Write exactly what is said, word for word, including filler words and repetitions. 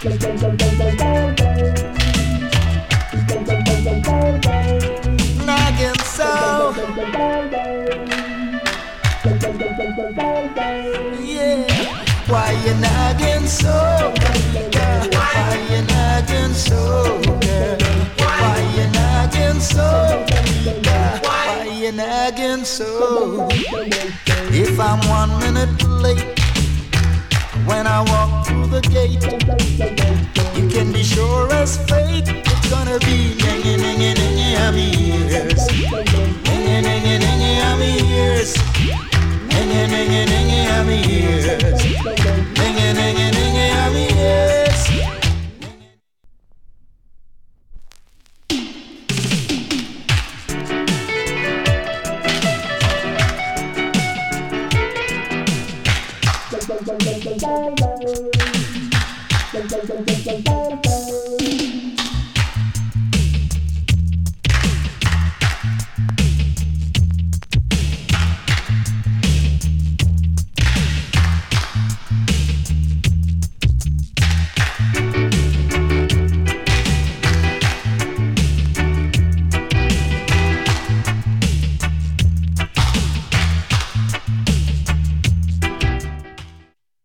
Nagging so. Yeah. Why you nagging so, girl? Why you nagging so, girl? Why you nagging so, girl? Why you nagging so? If I'm one minute late when I walk through the gate, you can be sure as fate it's gonna be ningy ningy ningy I'm ears, ningy ningy ningy I'm ears, ningy ningy ningy I'm ears, ningy ningy ningy I'm ears.